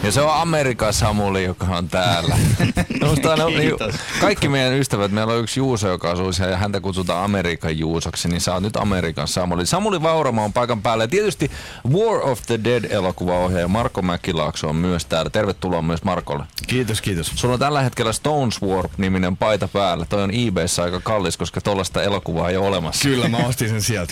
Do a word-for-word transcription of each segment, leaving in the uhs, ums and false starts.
Ja se on Amerikan Samuli, joka on täällä. on, niin, kaikki meidän ystävät, meillä on yksi Juuso, joka asuu siellä ja häntä kutsutaan Amerikan Juusoksi, niin sä oot nyt Amerikan Samuli. Samuli Vauramo on paikan päällä ja tietysti War of the Dead-elokuvaohjaaja Marko Mäkilaakso on myös täällä. Tervetuloa myös Markolle. Kiitos, kiitos. Sulla on tällä hetkellä Stones Warp-niminen paita päällä. Toi on eBayssä aika kallis, koska tollaista elokuvaa ei ole olemassa. Kyllä, mä ostin sen sieltä.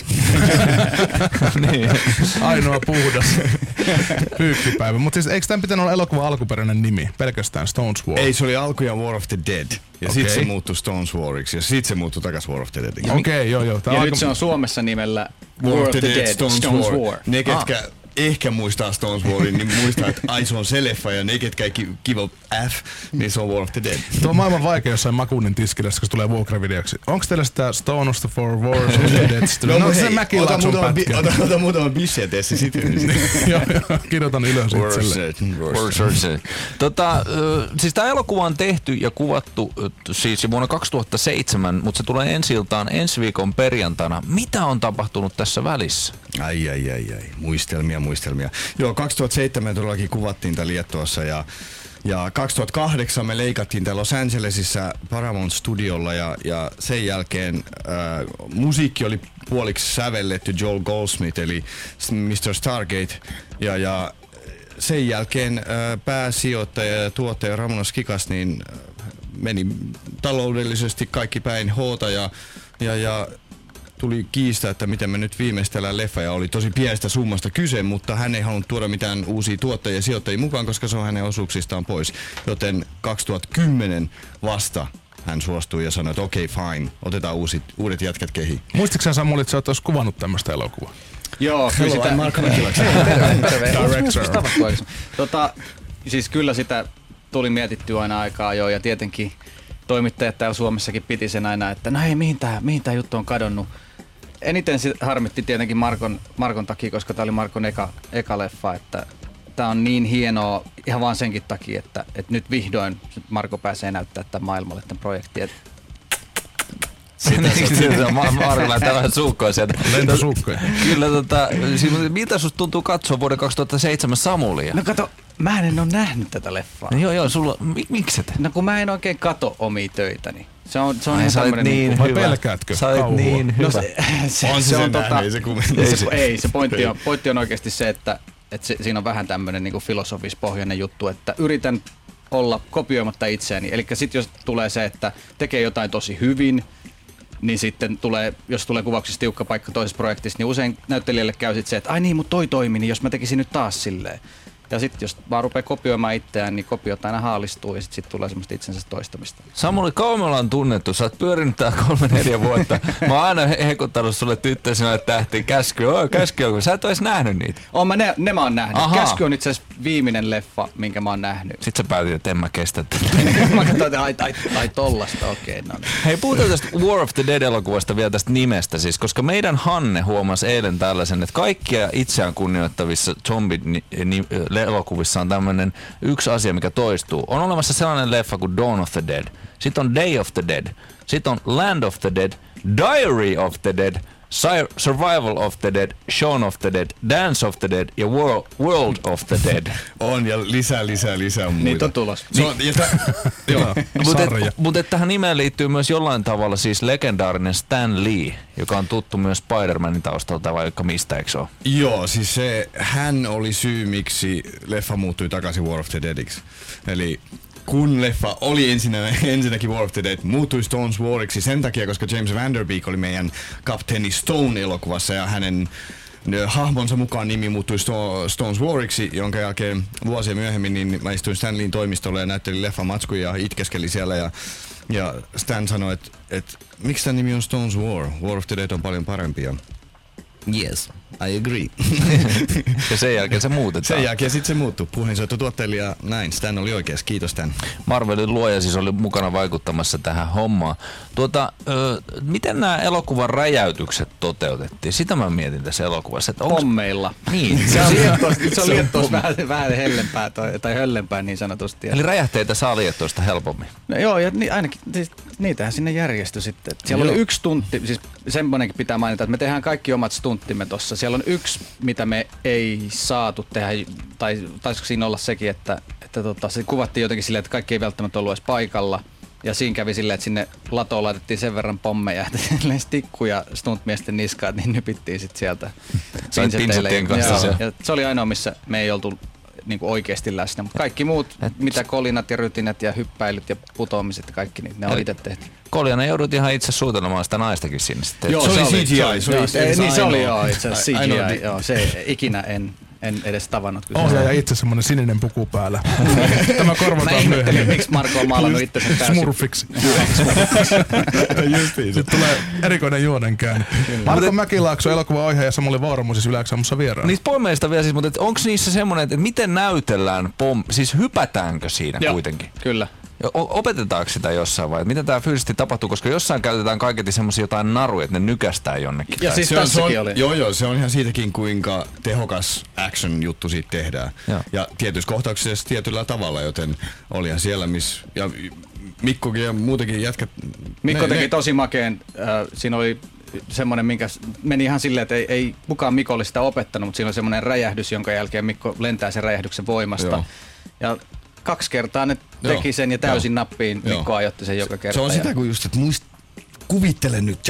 Niin. Ainoa puhdas pyykkipäivä. Mutta siis eikö tämän pitänyt olla elokuvan alkuperäinen nimi? Pelkästään Stones War? Ei, se oli alkujaan War of the Dead. Ja okay. sit se muuttui Stones Wariksi. Ja sit se muuttui takas War of the Deadiksi. Okei, okay, joo joo. Ja aika... nyt se on Suomessa nimellä War, War of the, the Dead, Stones, Stones War. War. Ne, ketkä ah. ehkä muistaa Stones Warin, niin muistaa, että ai se on se leffa. Ja ne, ketkä ei kiva F, niin se on War of the Dead. Tuo on maailman vaikea jossain Makuunin tiskillä, kun se tulee Vuokra-videoksi. Onko teillä sitä Stones for War of the Dead? No, no se Mäkilaakson pätkä. Ota, ota muutaman bisseä tessi sitten. Joo, joo, kirjoitan ylös itselle. Tota, siis tämä elokuva on tehty ja kuvattu siis vuonna kaksituhattaseitsemän, mutta se tulee ensi-iltaan ensi viikon perjantaina. Mitä on tapahtunut tässä välissä? Ai, ai, ai, ai. Muistelmia, muistelmia. Joo, kaksituhattaseitsemän todellakin kuvattiin tää Liettuassa ja Ja kaksituhattakahdeksan me leikattiin täällä Los Angelesissa Paramount Studiolla ja, ja sen jälkeen ää, musiikki oli puoliksi sävelletty Joel Goldsmith eli mister Stargate ja, ja sen jälkeen ää, pääsijoittaja ja tuottaja Ramona Skikas niin meni taloudellisesti kaikki päin hoota ja, ja, ja tuli kiista, että miten me nyt viimeistellään leffa ja oli tosi pienestä summasta kyse, mutta hän ei halunnut tuoda mitään uusia tuottajia ja sijoittajia mukaan, koska se on hänen osuuksistaan pois. Joten kaksituhattakymmenen vasta hän suostui ja sanoi, että okei, okay, fine, otetaan uusit, uudet jätkät kehiin. Muistitko sä Samuli, että sä oot kuvannut tämmöistä elokuvaa? Joo, kyllä sitä... Marko Mäkilaakso. Director. Tota, siis kyllä sitä tuli mietittyä aina aikaa jo ja tietenkin toimittajat täällä Suomessakin piti sen aina, että no hei, mihin tää, mihin tää juttu on kadonnut. Eniten sit harmitti tietenkin Markon, Markon takia, koska tää oli Markon eka, eka leffa, että tää on niin hienoa ihan vaan senkin takia, että, että nyt vihdoin Marko pääsee näyttää tämän maailmalle tämän projektin. Sitä Marko laittaa vähän suukkoa sieltä. Lentosuukkoja. Kyllä, tota, miltä susta tuntuu katsoa vuoden kaksituhattaseitsemän Samulia? No kato, mä en ole nähnyt tätä leffaa. No joo, joo, sulla, mik, mikset? No kun mä en oikein kato omia töitäni. Se on, se on Ai, ihan tämmönen niin niinku... Vai pelkäätkö? Sä olet niin hyvä. No se, se, on se, se se on näin, tota... ei se ei, se, ei, se pointti on, pointti on oikeasti se, että, että se, siinä on vähän tämmönen niinku filosofispohjainen juttu, että yritän olla kopioimatta itseäni. Eli sitten jos tulee se, että tekee jotain tosi hyvin, niin sitten tulee, jos tulee kuvauksessa tiukka paikka toisessa projektissa, niin usein näyttelijälle käy sitten se, että ai niin, mutta toi toimi, niin jos mä tekisin nyt taas silleen. Ja sitten jos vaan rupeaa kopioimaan itseään, niin kopiot aina haalistuu ja sitten sit tulee semmoista itsensä toistamista. Samuli, kauan me ollaan tunnettu. Sä oot pyörinyt tää kolme neljä vuotta. Mä oon aina hekuttanut sulle tyttöisinä, että tähtiin käsky. Oh, käsky on, kun sä et ois nähnyt niitä. Oon mä ne, ne mä oon nähnyt. Aha. Käsky on itse asiassa viimeinen leffa, minkä mä oon nähnyt. Sitten sä päätit, että en mä kestä tätä. Mä katsoin, että ai, ai, ai tollasta, okei. Okay, no niin. Hei, puhutaan tästä War of the Dead-elokuvasta vielä tästä nimestä siis, koska meidän Hanne huomasi eilen tällaisen, että kaikkia itseään kunnioittavissa zombie-elokuvissa on tämmöinen yksi asia, mikä toistuu. On olemassa sellainen leffa kuin Dawn of the Dead, sitten on Day of the Dead, sitten on Land of the Dead, Diary of the Dead, Survival of the Dead, Shaun of the Dead, Dance of the Dead ja World, World of the Dead. On ja lisää, lisää, lisää muita. Niitä on tulos. Niin. Mutta mut, et tähän nimeen liittyy myös jollain tavalla siis legendaarinen Stan Lee, joka on tuttu myös Spider-Manin taustalta, vaikka mistä, eikö ole? Joo, siis se, hän oli syy, miksi leffa muuttui takaisin War of the Deadiksi. Eli kun leffa oli ensinnä, ensinnäkin War of the Dead, muuttui Stones Wariksi sen takia, koska James Van Der Beek oli meidän kapteeni Stone-elokuvassa ja hänen hahmonsa mukaan nimi muuttui Sto- Stones Wariksi, jonka jälkeen vuosia myöhemmin niin mä istuin Stan Leen toimistolle ja näyttelin leffan matskuja ja itkeskeli siellä ja, ja Stan sanoi, että et, miksi tämän nimi on Stones War? War of the Dead on paljon parempi ja yes, I agree. Ja sen jälkeen se muutetaan. Sen jälkeen sitten se muuttui. Puhelinsoitto tuotteille ja näin. Stan oli oikeassa. Kiitos Stan. Marvelin luoja siis oli mukana vaikuttamassa tähän hommaan. Tuota, ö, miten nämä elokuvan räjäytykset toteutettiin? Sitä mä mietin tässä elokuvassa. Että onks... Pommeilla. Niin. Se on Liettuossa, se on Liettuossa vähän, vähän hellempää tai, tai höllempää niin sanotusti. Eli räjähteitä saa Liettuosta helpommin. No joo, ja ni, ainakin siis, niitähän sinne järjestyi sitten. Siellä joo. oli yksi stuntti, siis semmoinenkin pitää mainita, että me tehdään kaikki omat stunttimme tossa. siellä on yksi, mitä me ei saatu tehdä, tai taisiko siinä olla sekin, että, että tota, se kuvattiin jotenkin silleen, että kaikki ei välttämättä ollut edes paikalla. Ja siinä kävi silleen, että sinne latoon laitettiin sen verran pommeja, että tikkuja stuntmiesten niskaan, niin nypittiin sitten sieltä pinsettien kanssa. Ja, ja se oli ainoa, missä me ei oltu niinku oikeasti läsnä, mutta kaikki muut, Et, mitä kolinat ja rytinät ja hyppäilyt ja putoamiset ja kaikki, niin ne on itse tehty. Koljana joudut ihan itse suutelemaan sitä naistakin sinne sitten. Joo, se, se oli C G I. Se oli, se oli, niin se oli joo, itse asiassa C G I. Joo, se ikinä en, en edes tavannut. Ohjaaja itse semmonen sininen puku päällä. Tämä korvataan myöhemmin. Mä miksi Marko on maalannut itsensä täysin. Smurfiksi. Sitten tulee erikoinen juonenkäänne. Marko Mäkilaakso, elokuva-ohjaaja, Samuli Vauramo siis Yleäksaamossa vieraana. Niistä pommeista vielä siis, mutta onko niissä semmoinen, että miten näytellään pom... Siis hypätäänkö siinä Joo, kuitenkin? Kyllä. Opetetaanko sitä jossain vai miten tämä fyysisesti tapahtuu, koska jossain käytetään kaiketi semmoisia jotain naruja, että ne nykästää jonnekin. Ja siis se on, se on, oli. Joo, joo, se on ihan siitäkin, kuinka tehokas action-juttu siitä tehdään. Joo. Ja tietyissä kohtauksissa tietyllä tavalla, joten olihan siellä, missä... Ja Mikkokin ja muutenkin jätkät... Mikko ne, teki ne... tosi makeen. Äh, siinä oli semmoinen, minkä meni ihan silleen, että ei, ei kukaan Mikolle sitä opettanut, mutta siinä oli semmoinen räjähdys, jonka jälkeen Mikko lentää sen räjähdyksen voimasta. Joo. Ja kaksi kertaa ne teki sen ja täysin Joo. nappiin. Mikko Joo. ajotti sen joka kerta. Se on sitä, kun just, että muist, kuvittele nyt ja...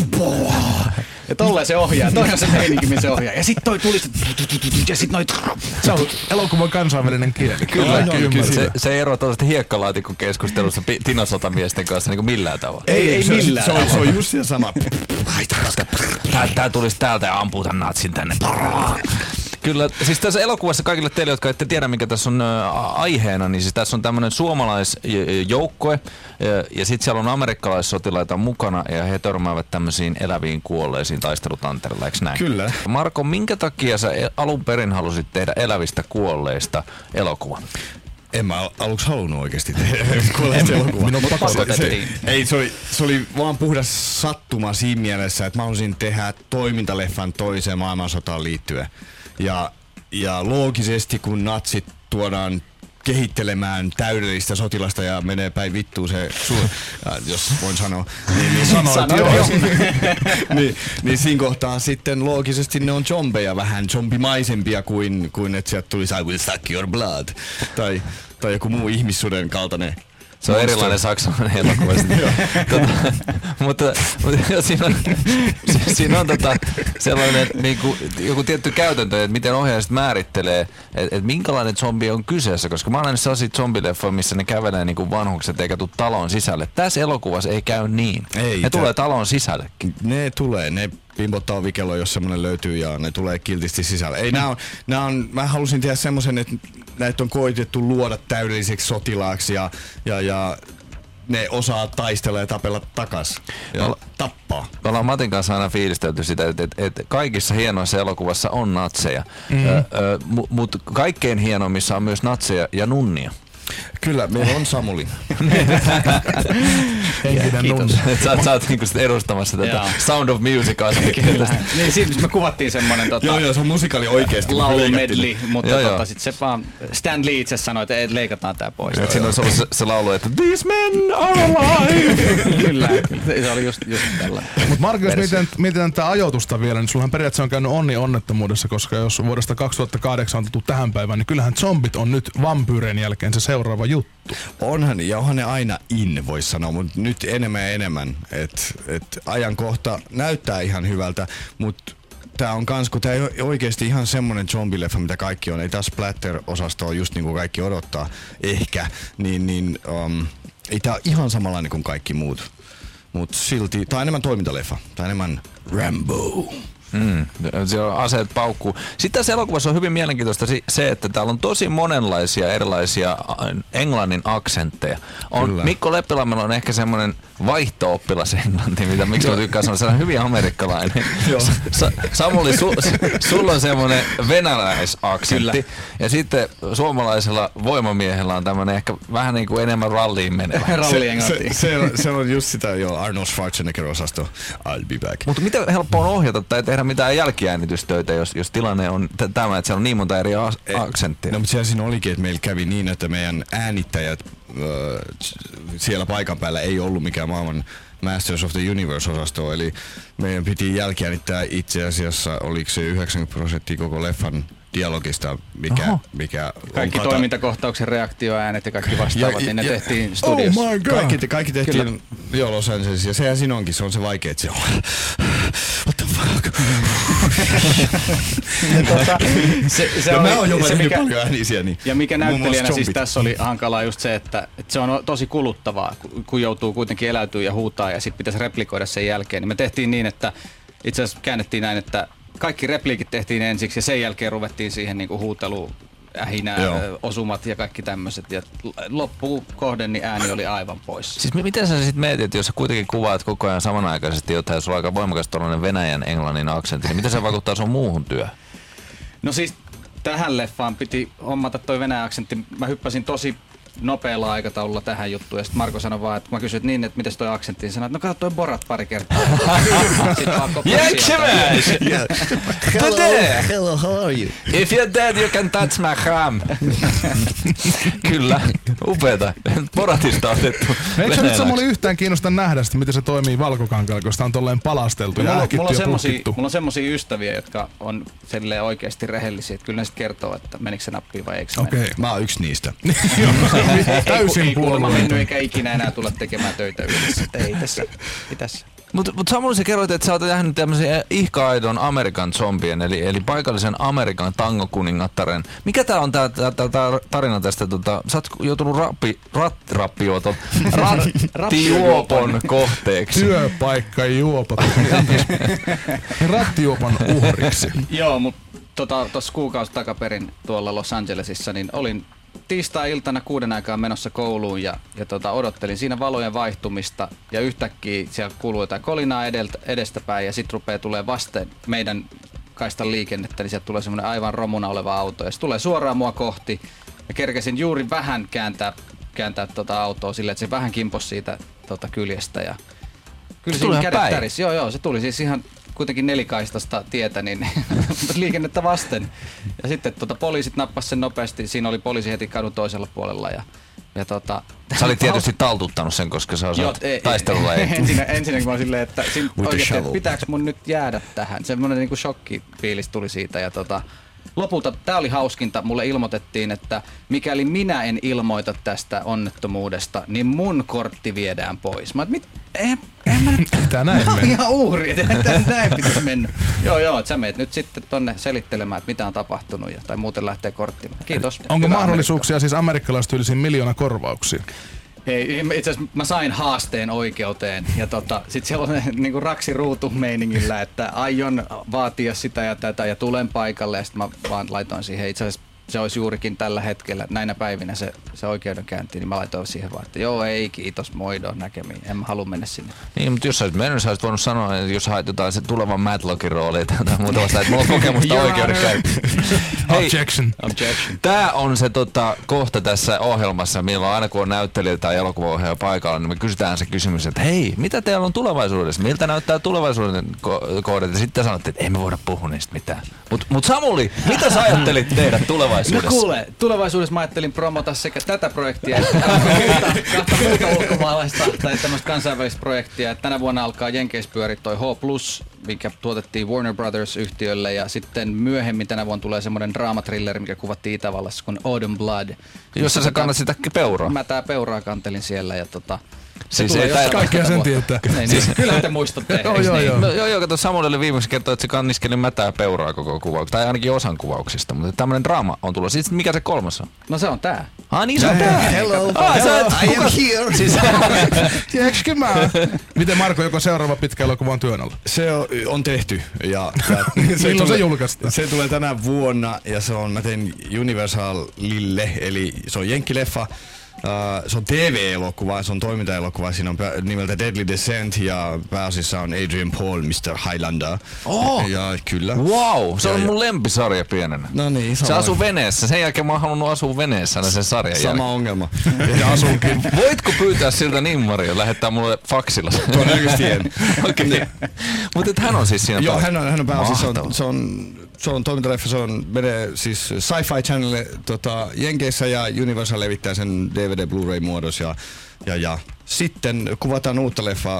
Ja tolleen se ohjaa. Toi on se meininki, missä se ohjaa. Ja sit toi tuli ja sit noit... Se on elokuvan kansainvälinen kieli. Kyllä, kyllä. Se, se ero tuollaista hiekkalaatikko-keskustelusta Tino Sotamiesten kanssa niin kuin millään tavalla. Ei, ei, ei se, millään se, on, se on just se sama. Tää, tää tulisi täältä ja ampuu tän natsin tänne. Kyllä, siis tässä elokuvassa kaikille teille, jotka ette tiedä, mikä tässä on ä, aiheena, niin siis tässä on tämmöinen suomalaisjoukkue ja, ja sitten siellä on amerikkalaissotilaita mukana ja he törmäävät tämmöisiin eläviin kuolleisiin taistelutantereilla, eikö näin? Kyllä. Marko, minkä takia sä alun perin halusit tehdä elävistä kuolleista elokuvan? En mä aluksi halunnut oikeasti tehdä kuolleista elokuvaa. Minun pakotettiin. Ei, se oli, se oli vaan puhdas sattuma siinä mielessä, että mä halusin tehdä toimintaleffan toiseen maailmansotaan liittyen. Ja, ja loogisesti, kun natsit tuodaan kehittelemään täydellistä sotilasta ja menee päin vittuun se, su- jos voin sanoa, niin, niin, Sanoit, joo. niin, niin siinä kohtaa sitten loogisesti ne on zombeja, vähän zombimaisempia kuin, kuin että sieltä tulisi I will suck your blood tai, tai joku muu ihmissuden kaltainen. Se on erilainen saksalainen elokuva. tota, mutta mutta siinä on, siinä on tota, sellainen niinku, joku tietty käytäntö, että miten ohjaajat määrittelee, että et minkälainen zombi on kyseessä. Koska mä olen sellaisia zombileffoja, missä ne kävelee niinku vanhukset eikä tule talon sisälle. Tässä elokuvassa ei käy niin. Ei, ne tulee talon sisällekin. Ne tulee, ne pimpottaa ovikelloa, jos semmoinen löytyy ja ne tulee kiltisti sisälle. Ei, nää on, nää on, mä halusin tehdä semmoisen, että näitä on koitettu luoda täydelliseksi sotilaaksi ja, ja, ja ne osaa taistella ja tapella takas ja Ol, tappaa. Me ollaan Matin kanssa aina fiilistelty sitä, että, että, että kaikissa hienoissa elokuvassa on natseja, mm-hmm. ö, ö, mutta kaikkein hienoimmissa on myös natseja ja nunnia. Kyllä, meillä on Samuli. Henkinen nunni. Sä, sä oot niinku edustamassa tätä Jaa. Sound of Music-aspektia. Niin, siinä me kuvattiin semmonen tota, joo, joo, se on musikaali oikeesti. Laulumedley, mutta joo, tota, sit se vaan Stan Lee itse sanoi, että leikataan tää pois. Ja siinä olisi ollut se, se laulu, että These men are alive! Kyllä, se oli just, just tällainen. Mut Marko, jos miten, miten tää ajoitusta vielä, niin sullahan periaatteessa on käynyt onni onnettomuudessa, koska jos vuodesta kaksituhattakahdeksan on tullut tähän päivään, niin kyllähän zombit on nyt vampyyrien jälkeen se seuraava juttu. Onhan, ja onhan ne aina in, vois sanoa, mutta nyt enemmän ja enemmän. Että et ajankohta näyttää ihan hyvältä, mutta tää on kans, kun tää ei ole oikeesti ihan semmonen zombileffa, mitä kaikki on. Ei taas splatter-osasto ole just niin kuin kaikki odottaa, ehkä. Niin, niin um, ei tää ole ihan samanlainen kuin kaikki muut. Mut silti, tää on enemmän toimintaleffa. Tää on enemmän Rambo. Mm, se on aseet paukkuu. Sitten tässä elokuvassa on hyvin mielenkiintoista se, että täällä on tosi monenlaisia erilaisia englannin aksentteja. On, Mikko Leppilammella on ehkä semmoinen vaihto-oppilas englanti, mitä miksi mä tykkään sanoa, se on hyvin amerikkalainen. Sa- Samuli, su- sulla on semmoinen venäläisaksentti ja sitten suomalaisella voimamiehellä on tämmöinen ehkä vähän niin kuin enemmän ralliin menevä. se, se, se, on, se on just sitä jo Arnold Schwarzenegger-osasto. I'll be back. Mutta miten helppoa on ohjata tai tehdä mitään jälkiäänitystöitä, jos, jos tilanne on t- tämä, että siellä on niin monta eri as- aksenttia? No, mutta siellä siinä olikin, että meillä kävi niin, että meidän äänittäjät öö, siellä paikan päällä ei ollut mikään maailman Masters of the Universe-osastoon, eli meidän piti jälkiäänittää itse asiassa, oliko se yhdeksänkymmentä prosenttia koko leffan dialogista, mikä, mikä kaikki kata... toimintakohtauksen reaktioäänet ja kaikki vastaavat, ja, niin ne ja, tehtiin studiossa. Oh my God. Kaikki, kaikki tehtiin jo Los Angeles, ja sehän siinä onkin, se on se vaikea, että se on what the fuck. tota, se, se ja oli, mä oon jopa se, mikä, paljon äänisiä. Niin. Ja mikä näyttelijänä siis tässä oli hankalaa just se, että, että se on tosi kuluttavaa, kun joutuu kuitenkin eläytyä ja huutaa, ja sitten pitäisi replikoida sen jälkeen. Niin me tehtiin niin, että itse asiassa käännettiin näin, että kaikki repliikit tehtiin ensiksi ja sen jälkeen ruvettiin siihen niinku huuteluun, ähinää, Joo. osumat ja kaikki tämmöiset. Ja loppuun kohden niin ääni oli aivan pois. Siis miten sä sitten mietit, jos sä kuitenkin kuvaat koko ajan samanaikaisesti jotain, jos sulla on aika voimakas tuollainen venäjän englannin aksentti, niin miten se vaikuttaa sun muuhun työhön? No siis tähän leffaan piti hommata toi venäjän aksentti. Mä hyppäsin tosi nopealla aikataululla tähän juttuun. Ja sitten Marko sanoi vaan, että kun mä kysyin, että niin, että mites toi aksentti, niin sanoi, että no kato toi Borat pari kertaa. Sitten vaan koko Hello, hello, how are you? If you're dead, you can touch my ham. Kyllä, upeeta. Boratista otettu. Eikö se nyt Samuli yhtään kiinnosta nähdä sitä, miten se toimii valkokankaalla, kun sitä on tolleen palasteltu ja äkitty ja puhkittu? Mulla on semmosia ystäviä, jotka on silleen oikeesti rehellisiä, että kyllä ne sit kertoo, että menikö se nappiin vai eikö se Okei, okay. Mä oon yksi niistä. Täysin ei kuulemma puolueeton. mennyt eikä ikinä enää tulla tekemään töitä yhdessä. Ei tässä. Mitäs? Mutta mut Samuli, sä kerroit, että sä oot nähnyt tämmöisen ihka-aidon Amerikan zombien, eli, eli paikallisen Amerikan tangokuningattaren. Mikä tää on tää, tää, tää tarina tästä? Tota, sä oot joutunut rappi, rattirappijuoton, rattijuopon kohteeksi. Työpaikkajuopot. Rattijuopon uhriksi. Joo, mutta tota, tuossa kuukausi takaperin tuolla Los Angelesissa, niin olin tiistai-iltana kuuden aikaan menossa kouluun ja, ja tota, odottelin siinä valojen vaihtumista ja yhtäkkiä siellä kuuluu jotain kolinaa edeltä, edestäpäin ja sitten rupeaa tulee vasten meidän kaistan liikennettä, niin sieltä tulee semmoinen aivan romuna oleva auto ja se tulee suoraan mua kohti ja kerkesin juuri vähän kääntää, kääntää tota autoa silleen, että se vähän kimposi siitä tota, kyljestä ja kyllä se siinä kädet täris. Joo, joo, se tuli siis ihan kuitenkin nelikaistasta tietä, niin liikennettä vasten. Ja sitten tota, poliisit nappasi sen nopeasti. Siinä oli poliisi heti kadun toisella puolella. Ja, ja tota, sä olit tietysti taltuttanut sen, koska sä osaat taistelulla. Ensinnä, ensinnäkin mä oon silleen, että, oikeasti, että pitääkö mun nyt jäädä tähän. Semmoinen niinku shokkifiilis tuli siitä. Ja tota, lopulta, tää oli hauskinta, mulle ilmoitettiin, että mikäli minä en ilmoita tästä onnettomuudesta, niin mun kortti viedään pois. Mä mit, en, en mä nyt, tää näin mä oon ihan uhri, että näin pitäisi mennä. Joo joo, että sä meet nyt sitten tonne selittelemään, että mitä on tapahtunut ja, tai muuten lähtee kortti. Kiitos. Onko Hyvä mahdollisuuksia Amerikka. Siis amerikkalaistyylisiin miljoona korvauksia? Ei, itse asiassa mä sain haasteen oikeuteen ja tota, sit siellä on niinku raksiruutu meiningillä, että aion vaatia sitä ja tätä ja tulen paikalle ja sit mä vaan laitoin siihen itse asiassa se olisi juurikin tällä hetkellä, näinä päivinä se, se oikeudenkäynti, niin mä laitoin siihen vaan, että joo ei kiitos, moido, näkemiin, en mä halua mennä sinne. Niin, mutta jos sä olisit mennyt, sä olisit voinut sanoa, että jos haet jotain se tulevan Madlockin roolia tai muuta vasta, että mulla on kokemusta oikeudenkäynti. Objection. Objection. Tää on se tota, kohta tässä ohjelmassa, milloin aina kun on näyttelijä tai elokuvaohjaaja paikalla, niin me kysytään se kysymys, että hei, mitä teillä on tulevaisuudessa? Miltä näyttää tulevaisuuden ko- kohdat? Ja sitten sanotte, että ei me voida puhua niistä mitään. Mut, mut Samuli, mitä sä ajattelit tehdä tulevaisuudessa? No kuule, tulevaisuudessa mä ajattelin promota sekä tätä projektia että kahta muuta ulkomaalaista tai tämmöistä kansainvälistä projektia. Tänä vuonna alkaa Jenkeissä pyöriä toi H plus, mikä tuotettiin Warner Brothers-yhtiölle ja sitten myöhemmin tänä vuonna tulee semmoinen draamatrilleri, mikä kuvattiin Itävallassa kuin Autumn Blood. Jossa sä kannat sitä peuraa? Mä tää peuraa kantelin siellä ja tota... Siis ei tää kaikkea sen tietää. Niin, siis, kyllähän te muistatte. Joo, joo, joo. No, joo, joo, kato Samuelille viimeksi kertoi, että se kanniskeli mätää peuraa koko kuvauksesta, tai ainakin osan kuvauksista, mutta tämmönen draama on tullut. Siis mikä se kolmas on? No se on tää. Ah niin se on tää. Hello, ah, hello. I am here. Siis, Tiedätkö mä? Miten Marko, joko seuraava pitkä elokuva on työn alla? Se on, on tehty. Ja, ja se Milloin se julkaistaan? Se tulee tänä vuonna ja se on, mä tein Universalille, eli se on jenkkileffa. Uh, se on T V-elokuva, se on toimintaelokuva, siinä on nimeltä Deadly Descent ja pääosissa on Adrian Paul, mister Highlander. Oh. Ja kyllä. Wow, se ja, on ja. mun lempisarja pienenä. No niin, se asuu veneessä, sen jälkeen mä oon halunnut asua veneessä aina sen sarjan Sama jälkeen. ongelma. Ja asunkin. Voitko pyytää siltä nimmaria, lähettää mulle faksilla? Todennäköisesti en. Okei. Okay. Mutta hän on siis siinä. Joo, hän on, hän on pääosissa, se on, se on Se on toimintaleffa, se on menee siis Sci-Fi Channelille tota, Jenkeissä ja Universal levittää sen D V D Blu-ray muodossa ja, ja, ja sitten kuvataan uutta leffaa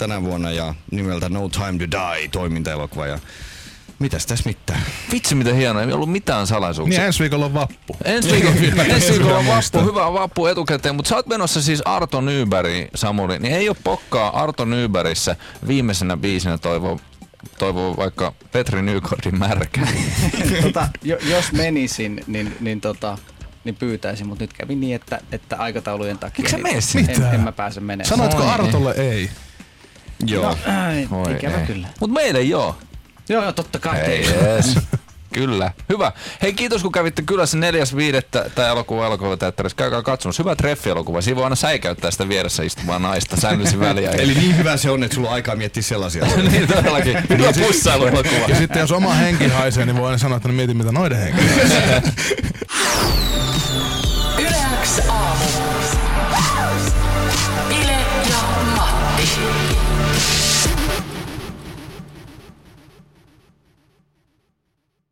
tänä vuonna ja nimeltä No Time to Die toimintaelokuva. Ja mitäs tässä mitään? Vitsi mitä hienoa, ei ollut mitään salaisuuksia. Niin ensi viikolla on vappu. Ensi viikolla, ensi viikolla on vappu, hyvä vappu etukäteen, mutta sä oot menossa siis Arto Nybergiin, Samuli, niin ei ole pokkaa Arto Nybergissä viimeisenä biisinä toivoo toivoo vaikka Petri Nykordin Märkä. tota, jo, jos menisin, niin, niin, tota, niin pyytäisin, mutta nyt kävi niin, että, että aikataulujen takia Eikö sä mene niin en, sinne? en mä pääse menemään. Sanoitko Artolle ei? Joo. No, ai, Oi ikävä ei. kyllä. Mut meille joo. Joo, joo, totta kai Hei, teille. yes. Kyllä. Hyvä. Hei, kiitos kun kävitte kylässä neljäs viidettä tämä elokuva elokuvateatterissa. Käykää katsomassa. Hyvä treffielokuva. Siinä voi aina säikäyttää sitä vieressä istuvaa naista säännöllisin väliä. Eli niin hyvä se on, että sulla on aikaa miettiä sellaisia. niin todellakin. Hyvä pussailuelokuva. Ja sitten jos oma henki haisee, niin voi aina sanoa, että no mieti mitä noiden henki haisee.